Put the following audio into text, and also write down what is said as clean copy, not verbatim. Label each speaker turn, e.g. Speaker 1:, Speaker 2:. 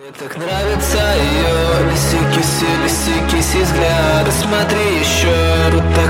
Speaker 1: Так нравится ее лиси-киси взгляда. Смотри еще, вот так